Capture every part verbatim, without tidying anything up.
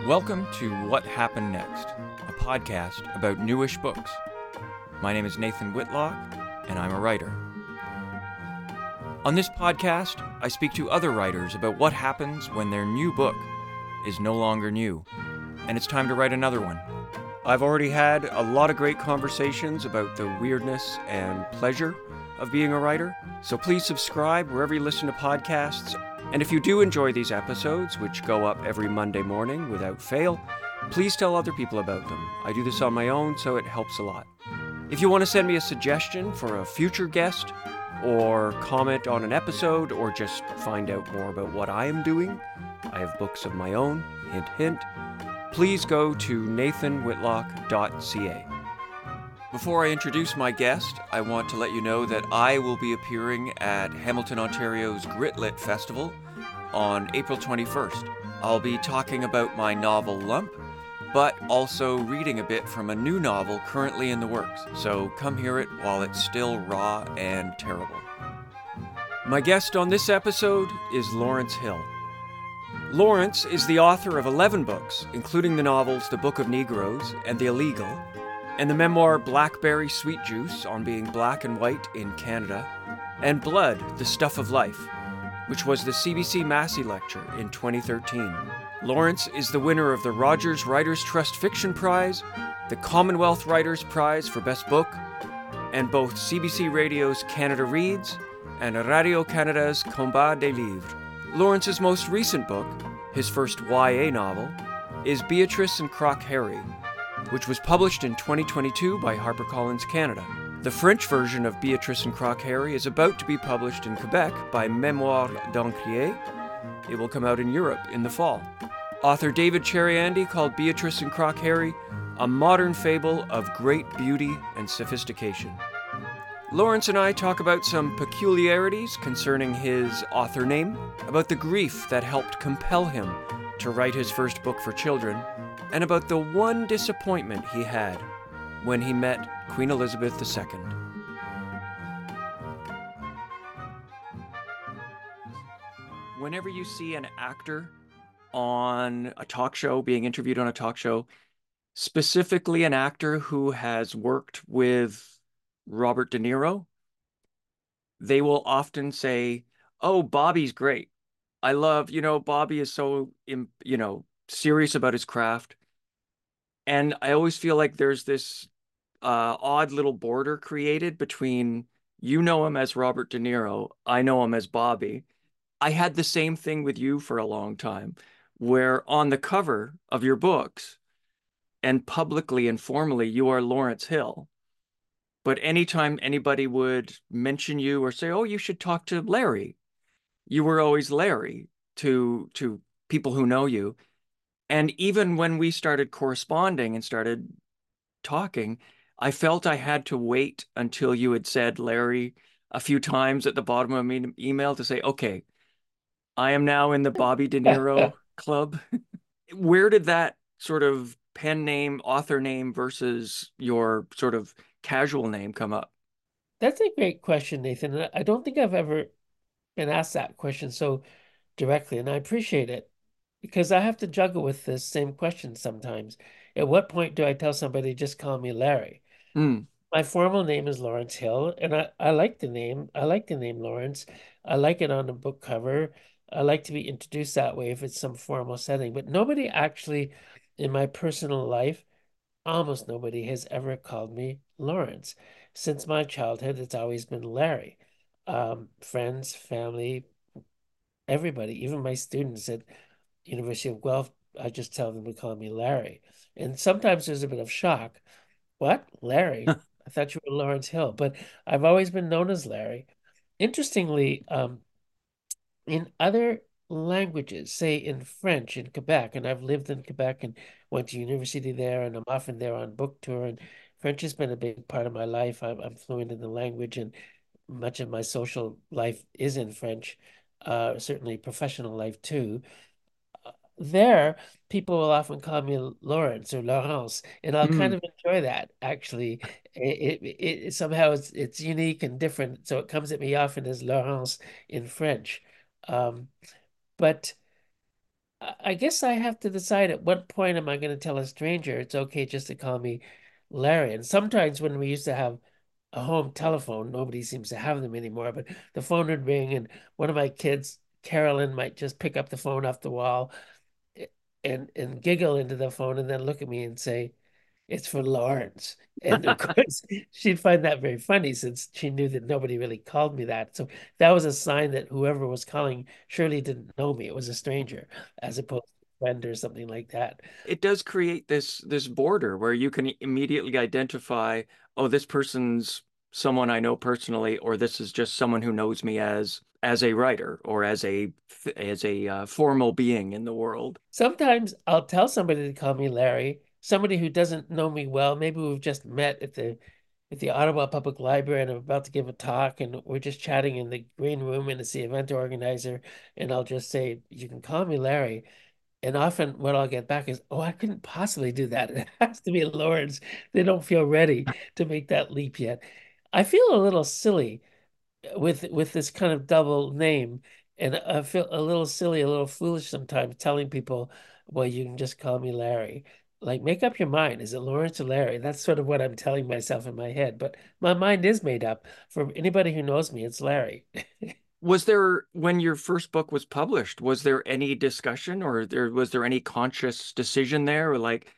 Welcome to What Happened Next, a podcast about newish books. My name is Nathan Whitlock, and I'm a writer. On this podcast, I speak to other writers about what happens when their new book is no longer new, and it's time to write another one. I've already had a lot of great conversations about the weirdness and pleasure of being a writer, so please subscribe wherever you listen to podcasts. And if you do enjoy these episodes, which go up every Monday morning without fail, please tell other people about them. I do this on my own, so it helps a lot. If you want to send me a suggestion for a future guest, or comment on an episode, or just find out more about what I am doing, I have books of my own, hint hint, please go to nathan whitlock dot c a. Before I introduce my guest, I want to let you know that I will be appearing at Hamilton, Ontario's Gritlit Festival on April twenty-first. I'll be talking about my novel Lump, but also reading a bit from a new novel currently in the works, so come hear it while it's still raw and terrible. My guest on this episode is Lawrence Hill. Lawrence is the author of eleven books, including the novels The Book of Negroes and The Illegal, and the memoir Blackberry Sweet Juice on being black and white in Canada, and Blood, the Stuff of Life, which was the C B C Massey Lecture in twenty thirteen. Lawrence is the winner of the Rogers Writers Trust Fiction Prize, the Commonwealth Writers Prize for Best Book, and both C B C Radio's Canada Reads and Radio-Canada's Combat des Livres. Lawrence's most recent book, his first Y A novel, is Beatrice and Croc Harry, which was published in twenty twenty-two by HarperCollins Canada. The French version of Beatrice and Croc Harry is about to be published in Quebec by Mémoire d'Encrier. It will come out in Europe in the fall. Author David Cheriandy called Beatrice and Croc Harry a modern fable of great beauty and sophistication. Lawrence and I talk about some peculiarities concerning his author name, about the grief that helped compel him to write his first book for children, and about the one disappointment he had when he met Queen Elizabeth the Second. Whenever you see an actor on a talk show, being interviewed on a talk show, specifically an actor who has worked with Robert De Niro, they will often say, "Oh, Bobby's great. I love, you know, Bobby is so, you know, serious about his craft." And I always feel like there's this uh, odd little border created between, you know him as Robert De Niro, I know him as Bobby. I had the same thing with you for a long time, where on the cover of your books, and publicly and formally, you are Lawrence Hill. But anytime anybody would mention you or say, "Oh, you should talk to Larry," you were always Larry to to people who know you. And even when we started corresponding and started talking, I felt I had to wait until you had said Larry a few times at the bottom of my email to say, "Okay, I am now in the Bobby De Niro club." Where did that sort of pen name, author name versus your sort of casual name come up? That's a great question, Nathan. And I don't think I've ever been asked that question so directly, and I appreciate it because I have to juggle with this same question sometimes. At what point do I tell somebody just call me Larry? Mm. My formal name is Lawrence Hill, and I, I like the name. I like the name Lawrence. I like it on the book cover. I like to be introduced that way if it's some formal setting. But nobody actually in my personal life, almost nobody has ever called me Lawrence. Since my childhood, it's always been Larry. Um, friends, family, everybody, even my students at University of Guelph, I just tell them to call me Larry. And sometimes there's a bit of shock. What? Larry? I thought you were Lawrence Hill, but I've always been known as Larry. Interestingly, um, in other languages, say in French in Quebec, and I've lived in Quebec and went to university there, and I'm often there on book tour, and French has been a big part of my life. I'm, I'm fluent in the language, and much of my social life is in French, uh, certainly professional life too. There, people will often call me Lawrence or Laurence, and I'll kind Mm. of enjoy that. Actually, it, it, it somehow it's it's unique and different, so it comes at me often as Laurence in French. Um, but I I guess I have to decide at what point am I going to tell a stranger it's okay just to call me Larry. And sometimes when we used to have a home telephone, nobody seems to have them anymore, but the phone would ring and one of my kids, Carolyn, might just pick up the phone off the wall and and giggle into the phone and then look at me and say, "It's for Lawrence." And of course, she'd find that very funny since she knew that nobody really called me that. So that was a sign that whoever was calling surely didn't know me. It was a stranger, as opposed to a friend or something like that. It does create this this border where you can immediately identify, oh, this person's someone I know personally, or this is just someone who knows me as as a writer or as a as a uh, formal being in the world. Sometimes I'll tell somebody to call me Larry, somebody who doesn't know me well. Maybe we've just met at the at the Ottawa Public Library and I'm about to give a talk and we're just chatting in the green room and it's the event organizer and I'll just say, "You can call me Larry." And often what I'll get back is, "Oh, I couldn't possibly do that. It has to be Lawrence." They don't feel ready to make that leap yet. I feel a little silly with with this kind of double name. And I feel a little silly, a little foolish sometimes telling people, "Well, you can just call me Larry." Like, make up your mind. Is it Lawrence or Larry? That's sort of what I'm telling myself in my head. But my mind is made up. For anybody who knows me, it's Larry. Was there, when your first book was published, was there any discussion or there was there any conscious decision there, or like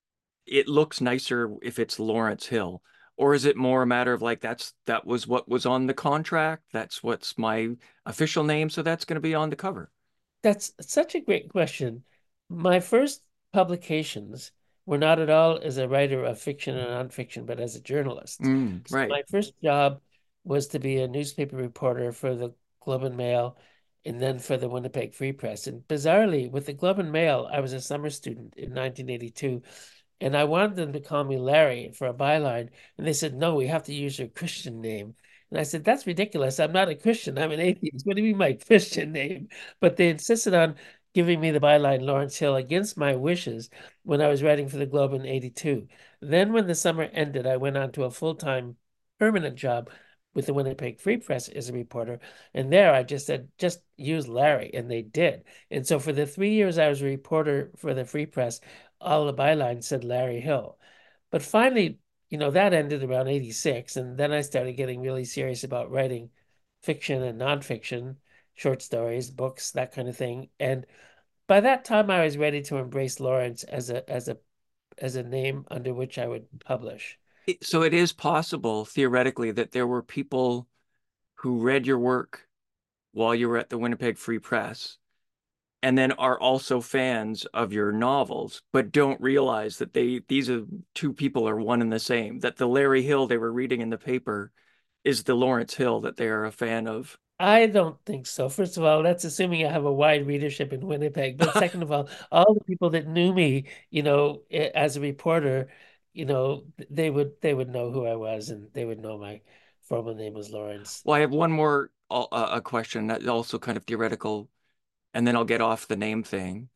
it looks nicer if it's Lawrence Hill? Or is it more a matter of like that's that was what was on the contract, that's what's my official name, so that's going to be on the cover? That's such a great question. My first publications were not at all as a writer of fiction and nonfiction, but as a journalist. Mm, So right. my first job was to be a newspaper reporter for the Globe and Mail and then for the Winnipeg Free Press. And bizarrely, with the Globe and Mail, I was a summer student in nineteen eighty-two, and I wanted them to call me Larry for a byline. And they said, "No, we have to use your Christian name." And I said, "That's ridiculous. I'm not a Christian. I'm an atheist. What do you mean my Christian name?" But they insisted on giving me the byline Lawrence Hill against my wishes when I was writing for the Globe in eighty-two. Then when the summer ended, I went on to a full-time permanent job with the Winnipeg Free Press as a reporter. And there I just said, "Just use Larry." And they did. And so for the three years I was a reporter for the Free Press, all the bylines said Larry Hill. But finally, you know, that ended around eighty-six. And then I started getting really serious about writing fiction and nonfiction, short stories, books, that kind of thing. And by that time, I was ready to embrace Lawrence as a as a as a name under which I would publish. It- so it is possible theoretically that there were people who read your work while you were at the Winnipeg Free Press and then are also fans of your novels, but don't realize that they these are two people are one and the same, that the Larry Hill they were reading in the paper is the Lawrence Hill that they are a fan of. I don't think so. First of all, that's assuming I have a wide readership in Winnipeg. But second of all, all the people that knew me, you know, eh, as a reporter, you know, they would they would know who I was and they would know my formal name was Lawrence. Well, I have one more uh, a question that's also kind of theoretical, and then I'll get off the name thing.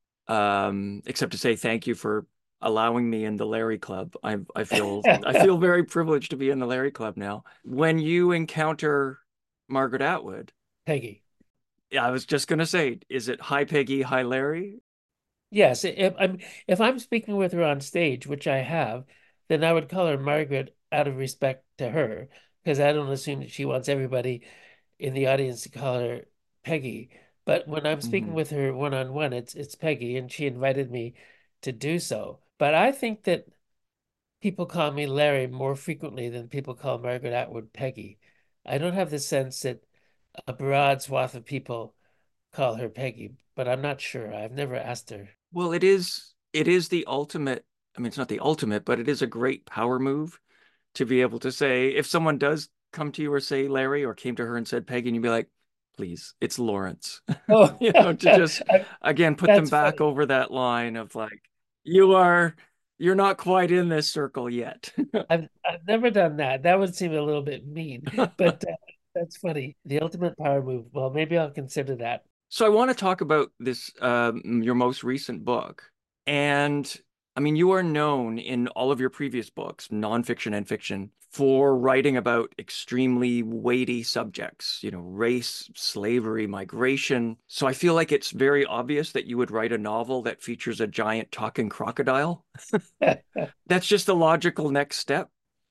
Um, except to say thank you for allowing me in the Larry Club. I I feel I feel very privileged to be in the Larry Club now. When you encounter Margaret Atwood, Peggy. yeah, I was just gonna say, is it hi Peggy, hi Larry? Yes, if I'm if I'm speaking with her on stage, which I have, then I would call her Margaret out of respect to her, because I don't assume that she wants everybody in the audience to call her Peggy. But when I'm speaking Mhm. with her one on one, it's it's Peggy, and she invited me to do so. But I think that people call me Larry more frequently than people call Margaret Atwood Peggy. I don't have the sense that a broad swath of people call her Peggy, but I'm not sure. I've never asked her. Well, it is it is the ultimate. I mean, it's not the ultimate, but it is a great power move to be able to say if someone does come to you or say Larry or came to her and said Peggy, and you'd be like, please, it's Lawrence. Oh, You know, to just again put them that's back funny. over that line of like, you are you're not quite in this circle yet. I've I've never done that. That would seem a little bit mean, but uh, that's funny. The ultimate power move. Well, maybe I'll consider that. So I want to talk about this um, your most recent book. And I mean, you are known in all of your previous books, nonfiction and fiction, for writing about extremely weighty subjects, you know, race, slavery, migration. So I feel like it's very obvious that you would write a novel that features a giant talking crocodile. It That's just the logical next step.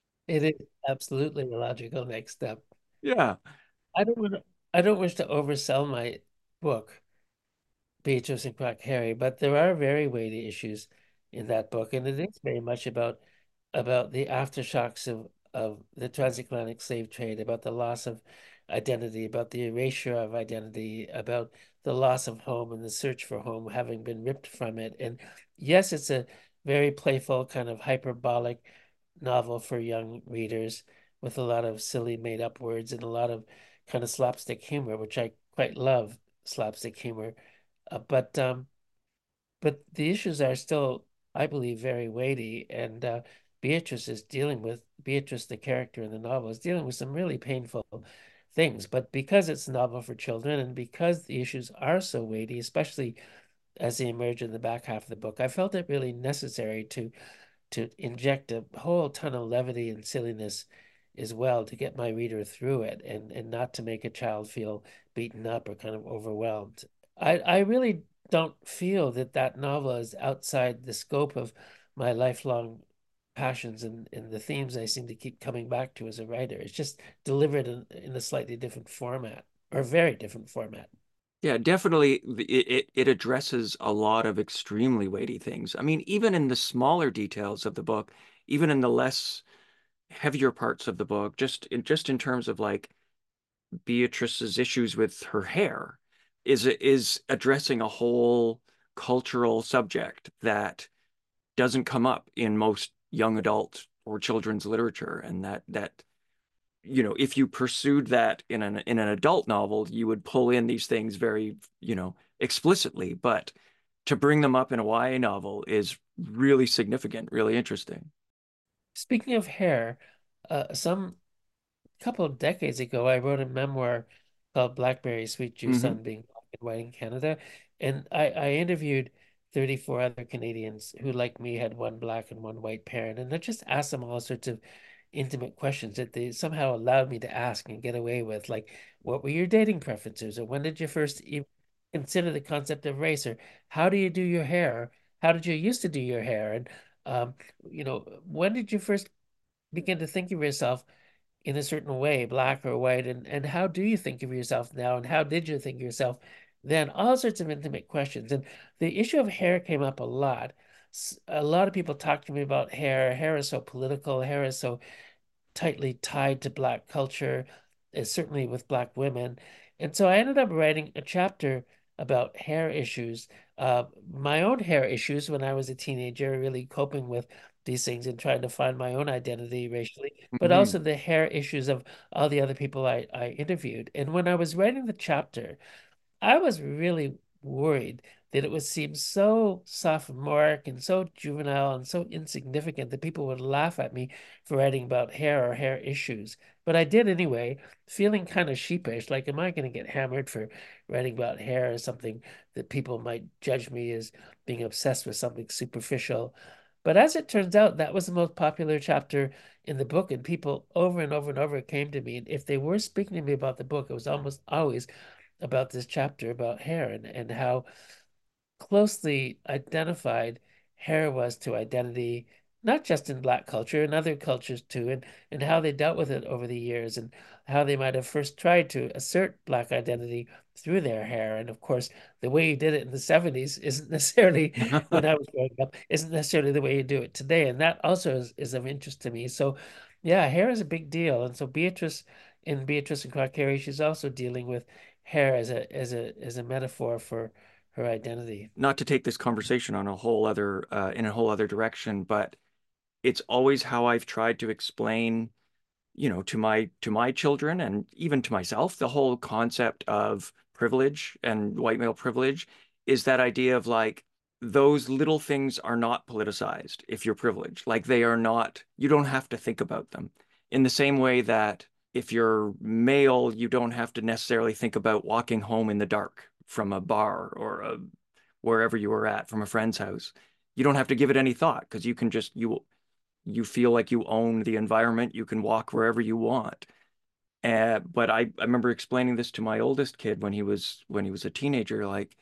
is absolutely a logical next step. Yeah. I don't want to, I don't wish to oversell my book, Beatrice and Quack Harry, but there are very weighty issues in that book, and it is very much about about the aftershocks of of the transatlantic slave trade, about the loss of identity, about the erasure of identity, about the loss of home and the search for home having been ripped from it. And yes, it's a very playful, kind of hyperbolic novel for young readers with a lot of silly made up words and a lot of kind of slapstick humor, which I quite love slapstick humor. Uh, but um, but the issues are still, I believe, very weighty. And uh, Beatrice is dealing with Beatrice, the character in the novel, is dealing with some really painful things. But because it's a novel for children and because the issues are so weighty, especially as they emerge in the back half of the book, I felt it really necessary to to inject a whole ton of levity and silliness as well to get my reader through it and and not to make a child feel beaten up or kind of overwhelmed. I I really don't feel that that novel is outside the scope of my lifelong passions and, and the themes I seem to keep coming back to as a writer. It's just delivered in, in a slightly different format or a very different format. Yeah, definitely it, it it addresses a lot of extremely weighty things. I mean, even in the smaller details of the book, even in the less heavier parts of the book, just in just in terms of like Beatrice's issues with her hair, is is addressing a whole cultural subject that doesn't come up in most young adult or children's literature, and that that you know, if you pursued that in an in an adult novel, you would pull in these things very, you know, explicitly. But to bring them up in a Y A novel is really significant, really interesting. Speaking of hair, uh, some couple of decades ago, I wrote a memoir called Blackberry Sweet Juice Hmm. on being black and white in Canada. And I, I interviewed thirty-four other Canadians who, like me, had one black and one white parent. And I just asked them all sorts of intimate questions that they somehow allowed me to ask and get away with. Like, what were your dating preferences? Or when did you first even consider the concept of race? Or how do you do your hair? How did you used to do your hair? And, um, you know, when did you first begin to think of yourself in a certain way, black or white, and and how do you think of yourself now, and how did you think of yourself then? All sorts of intimate questions, and the issue of hair came up a lot. A lot of people talk to me about hair. Hair is so political. Hair is so tightly tied to Black culture, uh, certainly with Black women. And so I ended up writing a chapter about hair issues, uh, my own hair issues when I was a teenager, really coping with these things and trying to find my own identity racially, but Hmm. also the hair issues of all the other people I, I interviewed. And when I was writing the chapter, I was really worried that it would seem so sophomoric and so juvenile and so insignificant that people would laugh at me for writing about hair or hair issues. But I did anyway, feeling kind of sheepish, like, am I going to get hammered for writing about hair or something that people might judge me as being obsessed with something superficial? But as it turns out, that was the most popular chapter in the book, and people over and over and over came to me. And if they were speaking to me about the book, it was almost always about this chapter about hair and, and how closely identified hair was to identity, not just in Black culture, in other cultures too, and, and how they dealt with it over the years and how they might have first tried to assert Black identity through their hair. And of course, the way you did it in the seventies isn't necessarily, when I was growing up, isn't necessarily the way you do it today. And that also is, is of interest to me. So yeah, hair is a big deal. And so Beatrice in Beatrice and Clark Carey, she's also dealing with hair as a as a as a metaphor for her identity. Not to take this conversation on a whole other uh, in a whole other direction, but it's always how I've tried to explain, you know, to my to my children and even to myself, the whole concept of privilege and white male privilege is that idea of like those little things are not politicized if you're privileged. Like they are not, you don't have to think about them. In the same way that if you're male, you don't have to necessarily think about walking home in the dark from a bar or a, wherever you were at from a friend's house. you don't have to give it any thought because you can just you you feel like you own the environment. You can walk wherever you want. Uh, but I, I remember explaining this to my oldest kid when he was when he was a teenager. Like,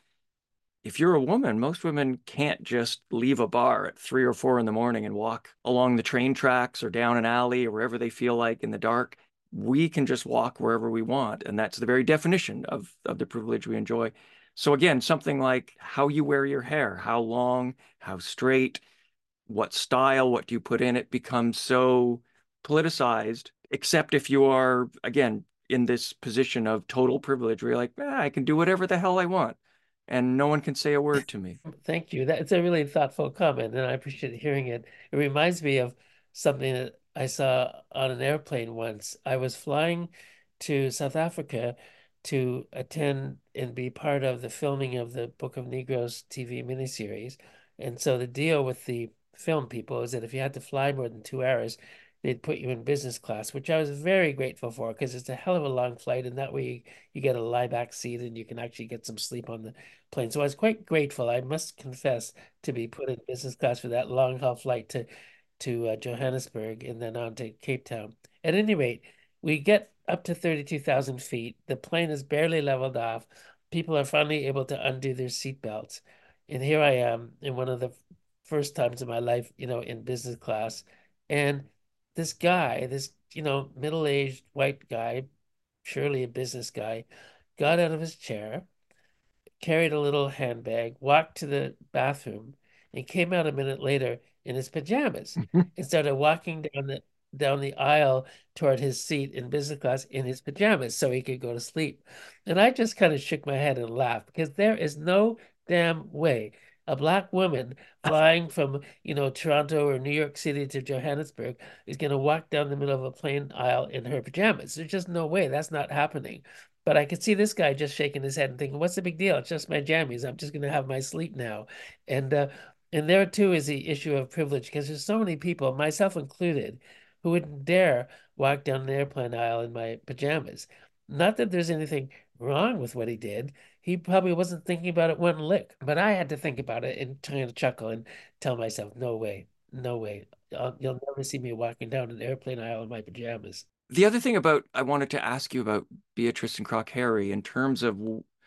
if you're a woman, most women can't just leave a bar at three or four in the morning and walk along the train tracks or down an alley or wherever they feel like in the dark. We can just walk wherever we want, and that's the very definition of of the privilege we enjoy. So again, something like how you wear your hair, how long, how straight, what style, what do you put in it becomes so politicized, except if you are, again, in this position of total privilege where you're like, ah, I can do whatever the hell I want and no one can say a word to me. Thank you. That's a really thoughtful comment, and I appreciate hearing it. It reminds me of something that I saw on an airplane once. I was flying to South Africa to attend and be part of the filming of the Book of Negroes T V miniseries. And so the deal with the film people is that if you had to fly more than two hours, they'd put you in business class, which I was very grateful for because it's a hell of a long flight, and that way you, you get a lie back seat and you can actually get some sleep on the plane. So I was quite grateful, I must confess, to be put in business class for that long haul flight to to uh, Johannesburg and then on to Cape Town. At any rate, we get up to thirty-two thousand feet. The plane is barely leveled off. People are finally able to undo their seatbelts. And here I am in one of the first times in my life, you know, in business class. And this guy, this, you know, middle-aged white guy, surely a business guy, got out of his chair, carried a little handbag, walked to the bathroom, and came out a minute later in his pajamas and started walking down the down the aisle toward his seat in business class in his pajamas so he could go to sleep. And I just kind of shook my head and laughed because there is no damn way a black woman flying from, you know, Toronto or New York City to Johannesburg is going to walk down the middle of a plane aisle in her pajamas. There's just no way. That's not happening. But I could see this guy just shaking his head and thinking, "What's the big deal? It's just my jammies. I'm just going to have my sleep now." And uh, and there too is the issue of privilege because there's so many people, myself included, who wouldn't dare walk down an airplane aisle in my pajamas. Not that there's anything wrong with what he did. He probably wasn't thinking about it one lick, but I had to think about it and try to chuckle and tell myself, "No way, no way. I'll, you'll never see me walking down an airplane aisle in my pajamas." The other thing about I wanted to ask you about Beatrice and Croc Harry in terms of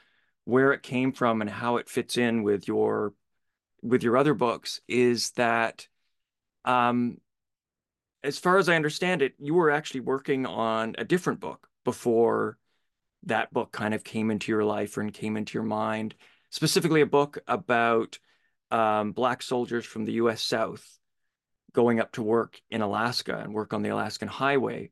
where it came from and how it fits in with your with your other books is that um, as far as I understand it, you were actually working on a different book before that book kind of came into your life and came into your mind, specifically a book about um, Black soldiers from the U S South going up to work in Alaska and work on the Alaskan highway.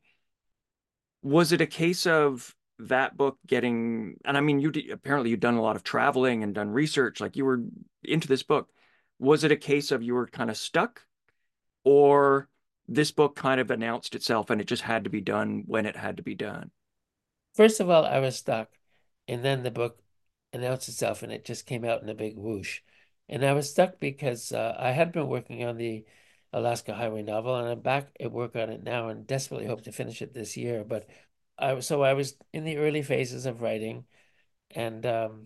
Was it a case of that book getting, and I mean, you apparently you've done a lot of traveling and done research, like you were into this book. Was it a case of you were kind of stuck, or this book kind of announced itself and it just had to be done when it had to be done? First of all, I was stuck, and then the book announced itself, and it just came out in a big whoosh. And I was stuck because uh, I had been working on the Alaska Highway novel, and I'm back at work on it now, and desperately hope to finish it this year. But I was so I was in the early phases of writing, and um,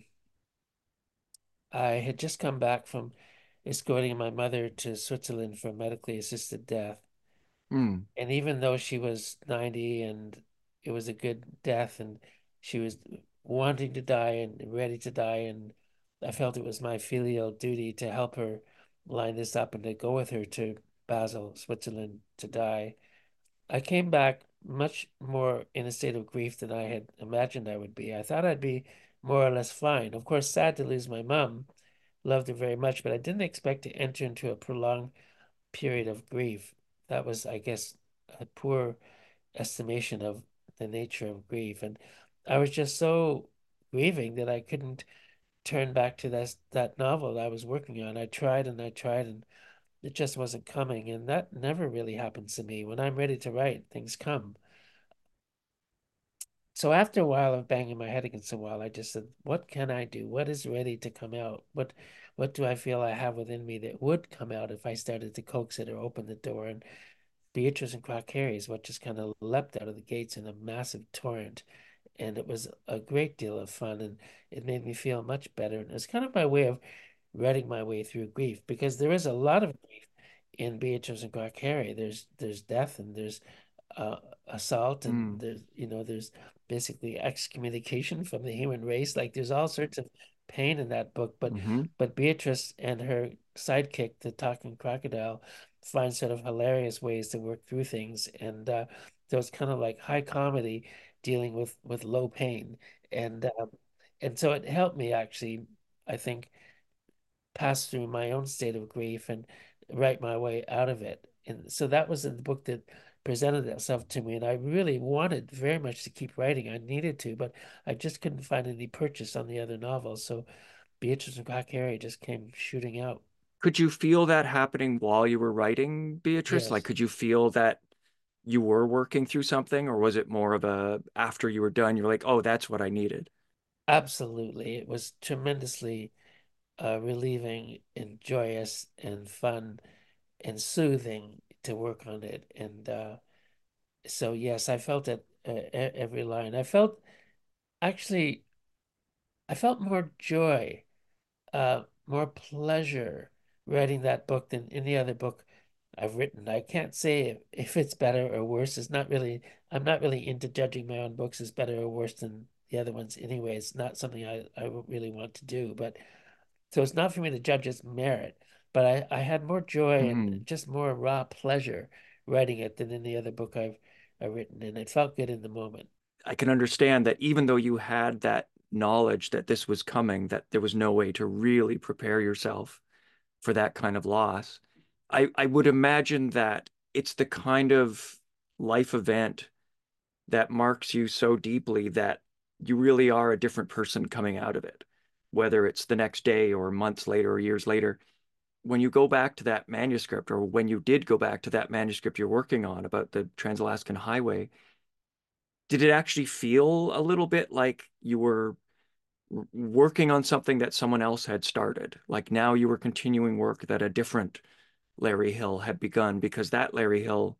I had just come back from escorting my mother to Switzerland for medically assisted death. Hmm. And even though she was ninety and it was a good death and she was wanting to die and ready to die, and I felt it was my filial duty to help her line this up and to go with her to Basel, Switzerland to die. I came back much more in a state of grief than I had imagined I would be. I thought I'd be more or less fine. Of course, sad to lose my mom, loved her very much, but I didn't expect to enter into a prolonged period of grief. That was, I guess, a poor estimation of the nature of grief. And I was just so grieving that I couldn't turn back to that that novel that I was working on. I tried and I tried and it just wasn't coming. And that never really happens to me. When I'm ready to write, things come. So after a while of banging my head against the wall, I just said, what can I do? What is ready to come out? What what do I feel I have within me that would come out if I started to coax it or open the door? And Beatrice and Croc Harry is what just kind of leapt out of the gates in a massive torrent. And it was a great deal of fun and it made me feel much better. And it was kind of my way of writing my way through grief, because there is a lot of grief in Beatrice and Clark Harry. There's there's death, and there's uh, assault, and Mm. there's you know there's basically excommunication from the human race. Like there's all sorts of pain in that book, but Hmm. but Beatrice and her sidekick, the talking crocodile, find sort of hilarious ways to work through things, and uh, so it's kind of like high comedy dealing with with low pain, and um, and so it helped me actually, I think, pass through my own state of grief and write my way out of it. And so that was the book that presented itself to me. And I really wanted very much to keep writing. I needed to, but I just couldn't find any purchase on the other novels. So Beatrice and Cock Harry just came shooting out. Could you feel that happening while you were writing, Beatrice? Like, Yes, could you feel that you were working through something, or was it more of a after you were done, you're like, oh, that's what I needed? absolutely. It was tremendously uh, relieving and joyous and fun and soothing to work on it. And uh, so, yes, I felt it uh, e- every line. I felt actually I felt more joy, uh, more pleasure writing that book than any other book I've written. I can't say if, if it's better or worse. It's not really, I'm not really into judging my own books as better or worse than the other ones anyway. It's not something I, I really want to do. But so it's not for me to judge its merit. But I, I had more joy and Hmm. just more raw pleasure writing it than any other book I've, I've written. And it felt good in the moment. I can understand that even though you had that knowledge that this was coming, that there was no way to really prepare yourself for that kind of loss. I, I would imagine that it's the kind of life event that marks you so deeply that you really are a different person coming out of it, whether it's the next day or months later or years later. When you go back to that manuscript, or when you did go back to that manuscript you're working on about the Trans-Alaskan Highway, did it actually feel a little bit like you were working on something that someone else had started? Like now you were continuing work that a different Larry Hill had begun, because that Larry Hill,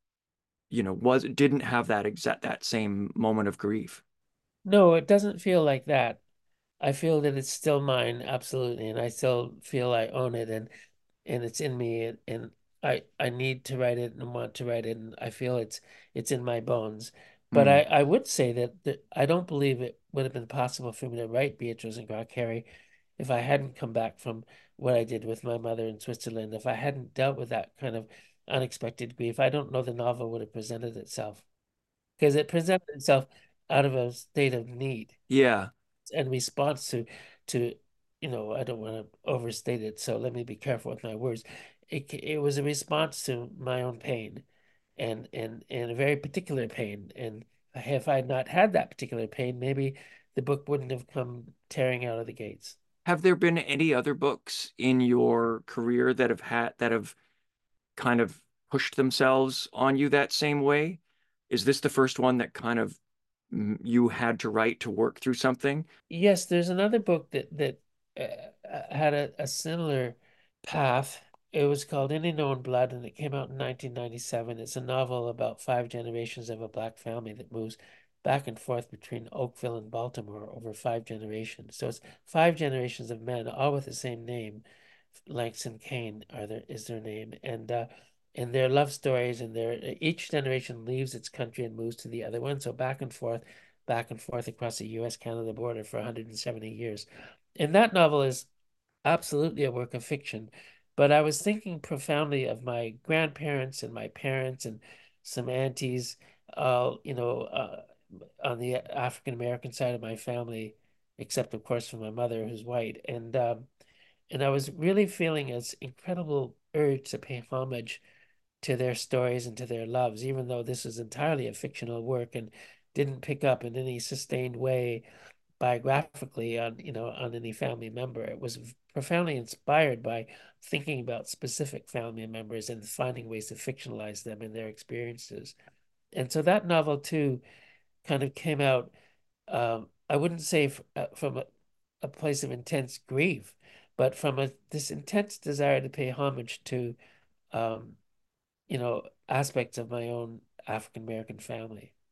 you know, was didn't have that exact that same moment of grief. No, it doesn't feel like that. I feel that it's still mine, absolutely, and I still feel I own it, and and it's in me, and, and I I need to write it and want to write it, and I feel it's it's in my bones. But I Mm, I would say that, that I don't believe it would have been possible for me to write Beatrice and Grog Carey if I hadn't come back from what I did with my mother in Switzerland. If I hadn't dealt with that kind of unexpected grief, I don't know the novel would have presented itself, because it presented itself out of a state of need yeah. and response to to you know, I don't want to overstate it, so let me be careful with my words. It it was a response to my own pain, and and and a very particular pain. And if I had not had that particular pain, maybe the book wouldn't have come tearing out of the gates. Have there been any other books in your career that have had that have kind of pushed themselves on you that same way? Is this the first one that kind of mm, you had to write to work through something? Yes, there's another book that that uh, uh, had a, a similar path. It was called In Ink and Blood, and it came out in nineteen ninety-seven. It's a novel about five generations of a black family that moves back and forth between Oakville and Baltimore over five generations. So it's five generations of men, all with the same name. Langston Kane are their is their name, and uh, and their love stories, and their each generation leaves its country and moves to the other one. So back and forth, back and forth across the U S Canada border for one hundred seventy years. And that novel is absolutely a work of fiction. But I was thinking profoundly of my grandparents and my parents and some aunties, uh, you know, uh, on the African American side of my family, except of course for my mother who's white. And um, and I was really feeling this incredible urge to pay homage to their stories and to their loves, even though this is entirely a fictional work and didn't pick up in any sustained way biographically on, you know, on any family member. It was profoundly inspired by thinking about specific family members and finding ways to fictionalize them and their experiences. And so that novel too kind of came out, um, I wouldn't say f uh, from a, a place of intense grief, but from a this intense desire to pay homage to, um, you know, aspects of my own African American family.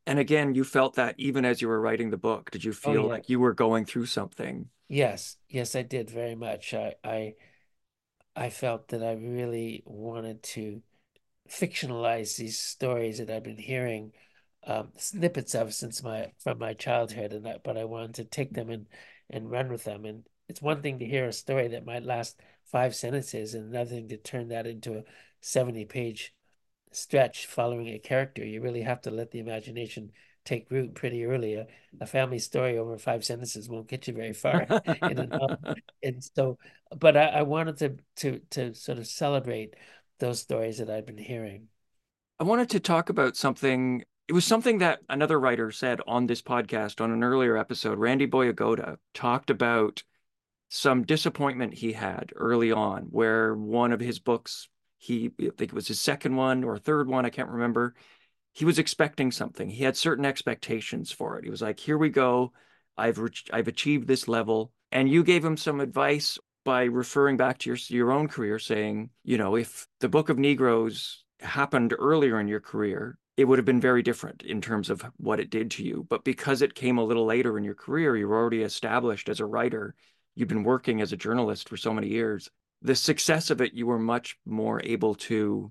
And again, you felt that even as you were writing the book, did you Oh feel yeah. like you were going through something? Yes, yes, I did very much. I I I felt that I really wanted to fictionalize these stories that I've been hearing um, snippets of since my from my childhood, and that, but I wanted to take them and and run with them. And it's one thing to hear a story that might last five sentences, and another thing to turn that into a seventy page stretch following a character. You really have to let the imagination take root pretty early. A, a family story over five sentences won't get you very far in a novel. And so, but I, I wanted to to to sort of celebrate those stories that I've been hearing. I wanted to talk about something. It was something that another writer said on this podcast on an earlier episode. Randy Boyagoda talked about some disappointment he had early on, where one of his books, he, I think it was his second one or third one, I can't remember, he was expecting something. He had certain expectations for it. He was like, here we go. I've reached, I've achieved this level. And you gave him some advice by referring back to your your own career, saying, you know, if the Book of Negroes happened earlier in your career, it would have been very different in terms of what it did to you. But because it came a little later in your career, you were already established as a writer. You've been working as a journalist for so many years. The success of it, you were much more able to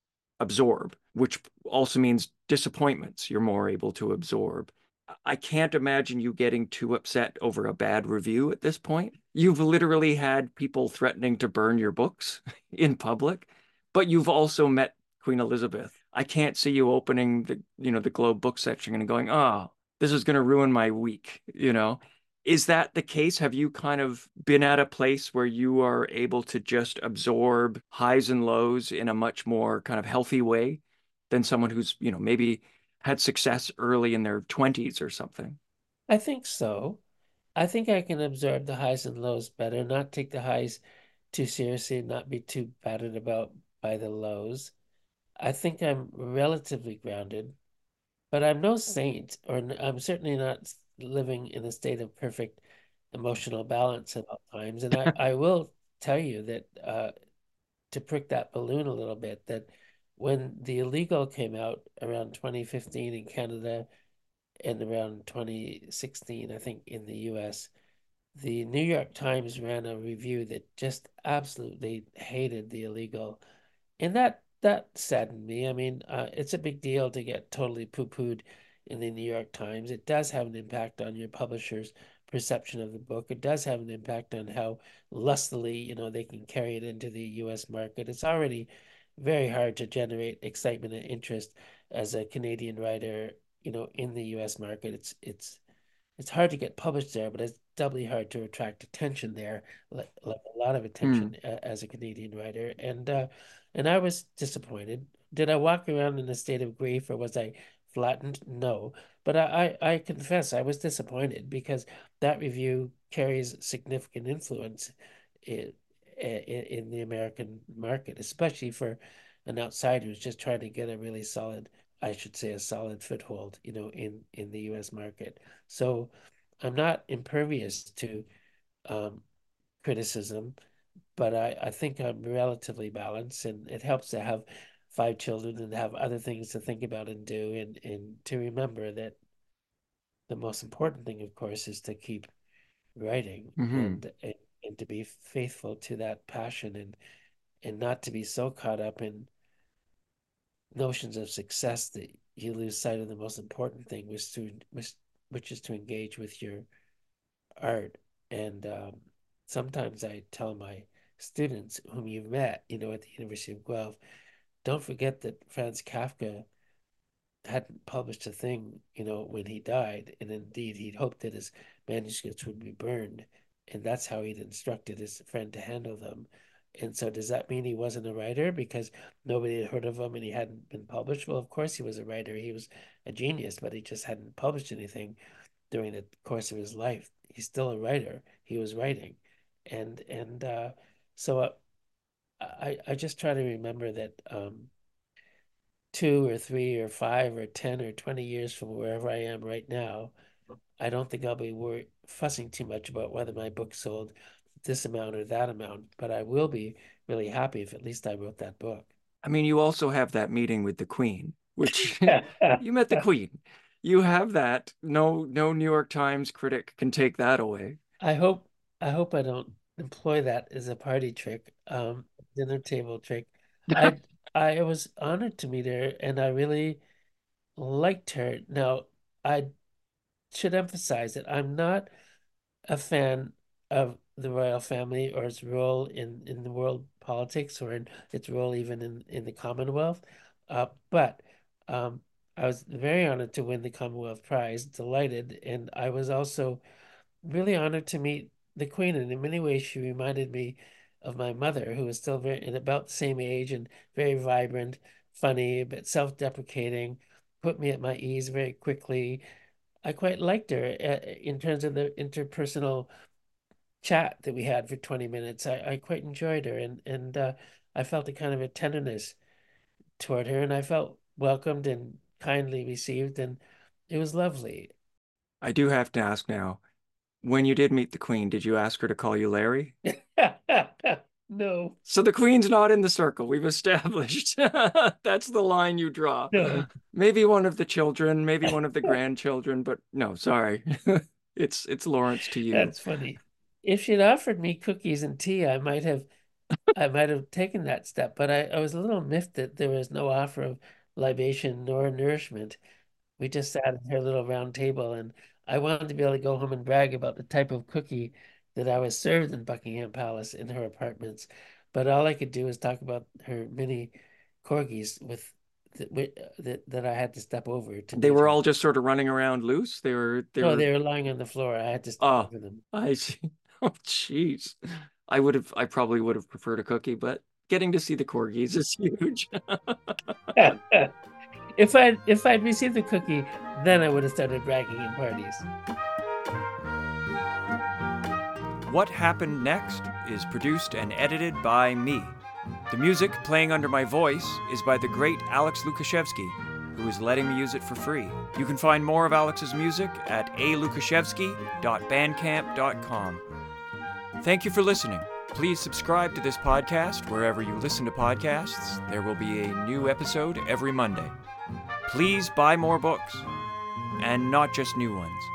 absorb, which also means disappointments you're more able to absorb. I can't imagine you getting too upset over a bad review at this point. You've literally had people threatening to burn your books in public, but you've also met Queen Elizabeth. I can't see you opening the, you know, the Globe book section and going, "Oh, this is going to ruin my week," you know. Is that the case? Have you kind of been at a place where you are able to just absorb highs and lows in a much more kind of healthy way than someone who's, you know, maybe had success early in their twenties or something? I think so. I think I can absorb the highs and lows better, not take the highs too seriously, not be too battered about by the lows. I think I'm relatively grounded. But I'm no saint, or n- I'm certainly not living in a state of perfect emotional balance at all times. And I, I will tell you that uh, to prick that balloon a little bit, that when the illegal came out around twenty fifteen in Canada and around twenty sixteen, I think, in the U S, the New York Times ran a review that just absolutely hated the illegal, and that that saddened me. I mean, uh, it's a big deal to get totally poo-pooed in the New York Times. It does have an impact on your publisher's perception of the book. It does have an impact on how lustily, you know, they can carry it into the U S market. It's already very hard to generate excitement and interest as a Canadian writer, you know, in the U S market. It's it's it's hard to get published there, but it's doubly hard to attract attention there, like, like a lot of Hmm. attention uh, as a Canadian writer. And uh, and I was disappointed. Did I walk around in a state of grief or was I flattened? No. But I, I, I confess I was disappointed because that review carries significant influence in, in, in the American market, especially for an outsider who's just trying to get a really solid, I should say, a solid foothold, you know, in in the U S market. So I'm not impervious to um, criticism, but I, I think I'm relatively balanced, and it helps to have five children and have other things to think about and do, and, and to remember that the most important thing, of course, is to keep writing Hmm. and, and and to be faithful to that passion and and not to be so caught up in notions of success that you lose sight of the most important thing, which to which, which is to engage with your art. And um, sometimes I tell my students whom you've met, you know, at the University of Guelph, don't forget that Franz Kafka hadn't published a thing, you know, when he died. And indeed, he'd hoped that his manuscripts would be burned. And that's how he'd instructed his friend to handle them. And so, does that mean he wasn't a writer because nobody had heard of him and he hadn't been published? Well, of course, he was a writer. He was a genius, but he just hadn't published anything during the course of his life. He's still a writer. He was writing. And, and, uh, so uh, I, I just try to remember that, um, two or three or five or ten or twenty years from wherever I am right now, I don't think I'll be worried, fussing too much about whether my book sold this amount or that amount, but I will be really happy if at least I wrote that book. I mean, you also have that meeting with the Queen, which you met the Queen. You have that. No, no New York Times critic can take that away. I hope I hope I don't employ that as a party trick, um, dinner table trick. I I was honored to meet her, and I really liked her. Now, I should emphasize that I'm not a fan of the royal family or its role in in the world politics or in its role even in in the Commonwealth. Uh, but um, I was very honored to win the Commonwealth Prize, delighted, and I was also really honored to meet the Queen. And in many ways, she reminded me of my mother, who was still very in about the same age and very vibrant, funny, but self-deprecating, put me at my ease very quickly. I quite liked her uh, in terms of the interpersonal chat that we had for twenty minutes. I, I quite enjoyed her, and and uh, I felt a kind of a tenderness toward her, and I felt welcomed and kindly received, and it was lovely. I do have to ask now, when you did meet the Queen, did you ask her to call you Larry? No, So the Queen's not in the circle. We've established. That's the line you draw. no. Maybe one of the children, maybe one of the grandchildren, but no, sorry. It's it's Lawrence to you. That's funny. If she'd offered me cookies and tea, I might have I might have taken that step, but I, I was a little miffed that there was no offer of libation nor nourishment. We just sat at her little round table, and I wanted to be able to go home and brag about the type of cookie that I was served in Buckingham Palace in her apartments. But all I could do was talk about her mini corgis with that that, that I had to step over to They meet were her. all just sort of running around loose. They were they No, were they were lying on the floor. I had to step oh, over them. I see. Oh, jeez. I would have I probably would have preferred a cookie, but getting to see the corgis is huge. If I if I'd received the cookie, then I would have started bragging in parties. What Happened Next is produced and edited by me. The music playing under my voice is by the great Alex Lukashevsky, who is letting me use it for free. You can find more of Alex's music at a lukashevsky dot bandcamp dot com. Thank you for listening. Please subscribe to this podcast wherever you listen to podcasts. There will be a new episode every Monday. Please buy more books, and not just new ones.